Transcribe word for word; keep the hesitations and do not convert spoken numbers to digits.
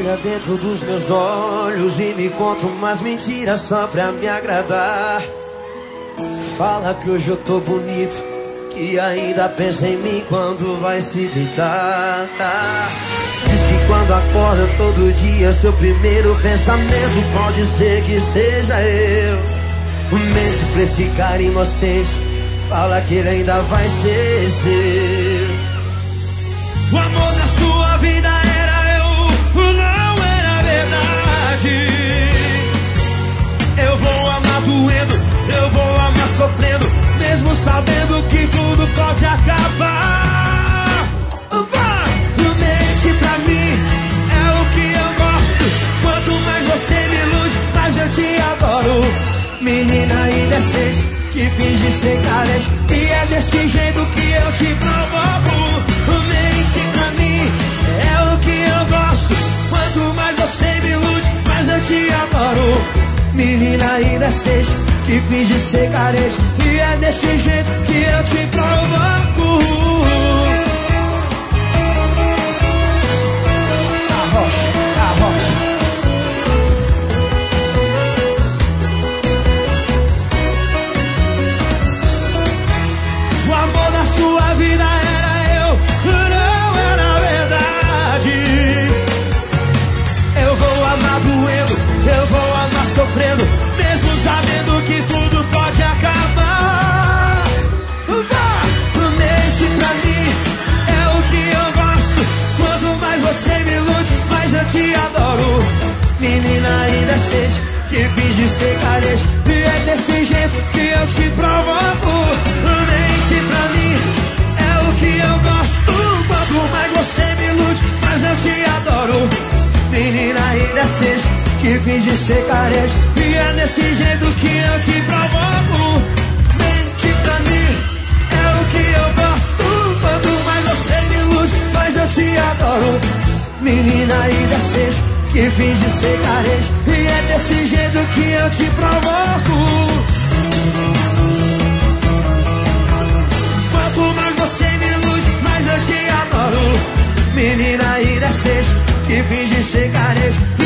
Olha dentro dos meus olhos e me conta umas mentiras só pra me agradar. Fala que hoje eu tô bonito, que ainda pensa em mim quando vai se deitar. Diz que quando acorda todo dia seu primeiro pensamento pode ser que seja eu. Mente pra esse cara inocente, fala que ele ainda vai ser seu. O amor na sua vida era eu, não era verdade. Eu vou amar doendo, eu vou amar sofrendo, mesmo sabendo que tudo pode acabar. Vá! Mente pra mim, é o que eu gosto. Quanto mais você me ilude, mais eu te adoro. Menina indecente, que finge ser carente, e é desse jeito que eu te provoco. Mente pra mim, é o que eu gosto. Quanto mais você me ilude, mais eu te adoro. Menina indecente, que finge ser carente, e é desse jeito que eu te provoco. Arrocha, arrocha. O amor da sua vida era eu, não era verdade. Eu vou amar doendo, eu vou amar sofrendo, mesmo sabendo que tudo pode acabar. Vá! Mente pra mim, é o que eu gosto. Quanto mais você me ilude, mais eu te adoro. Menina indecente, que finge ser carente, e é desse jeito que eu te provoco. Mente pra mim, é o que eu gosto. Quanto mais você me ilude, mais eu te adoro. Menina indecente, que finge ser carente, e é desse jeito que eu te provoco. Mente pra mim, é o que eu gosto. Quanto mais você me ilude, mais eu te adoro. Menina indecente, que finge ser carente, e é desse jeito que eu te provoco. Quanto mais você me ilude, mais eu te adoro. Menina indecente, que finge ser carente,